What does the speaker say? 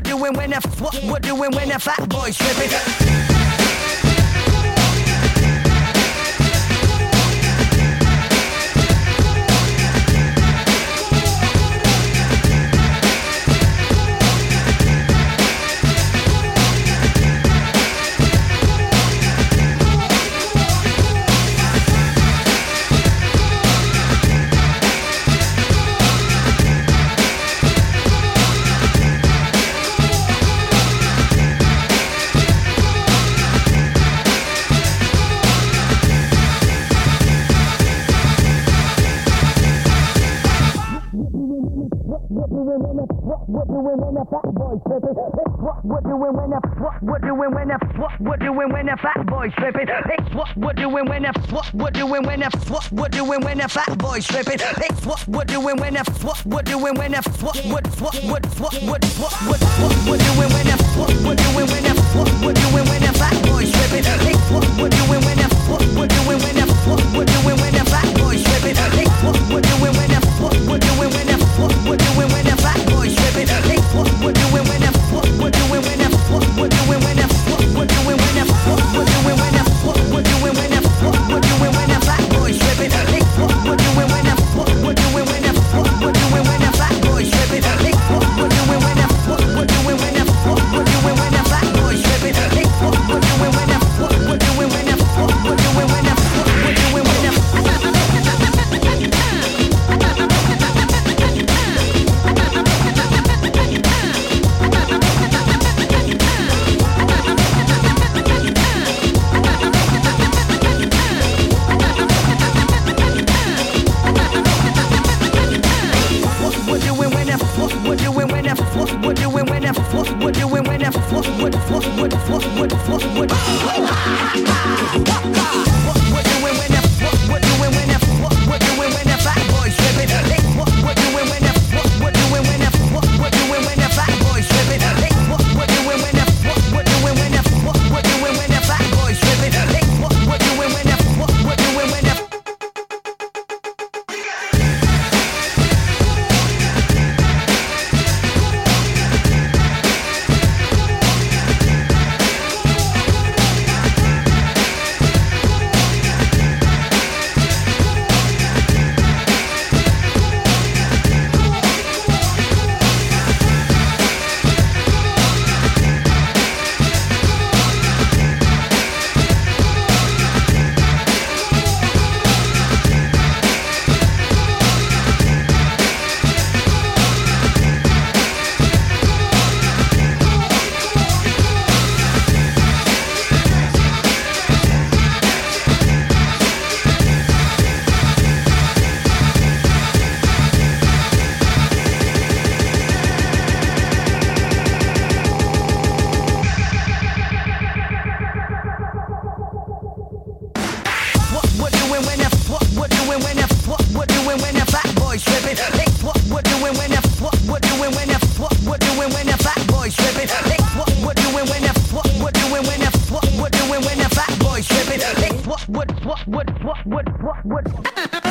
doing when the what we're doing when the fat boys tripping. What doing when the fat boys tripping? What we're doing when the what we're doing when the what we're doing when the fat boys tripping? What we're doing when the what we're doing when the what we're doing when the fat boys tripping? What we're doing when the what we're doing when the what we're doing when the what we're doing when the what we're doing when the fat boys tripping? What we're doing when the what we're doing when the what we're doing when the fat boys tripping? What we're doing when the what we're doing when the what we're doing when the fat boys tripping? What we're doing when the what we're doing when the what we're doing when the what we're doing when the what we're doing when the what we're doing when the what we're doing when the fat boys tripping? What we're doing when the what we're doing when the what we're doing when the fat boys tripping? What we're doing when the what we're doing when the what we're doing when the fat boys tripping? What we're doing when the what we're doing when the what we're doing when the what we're doing when the what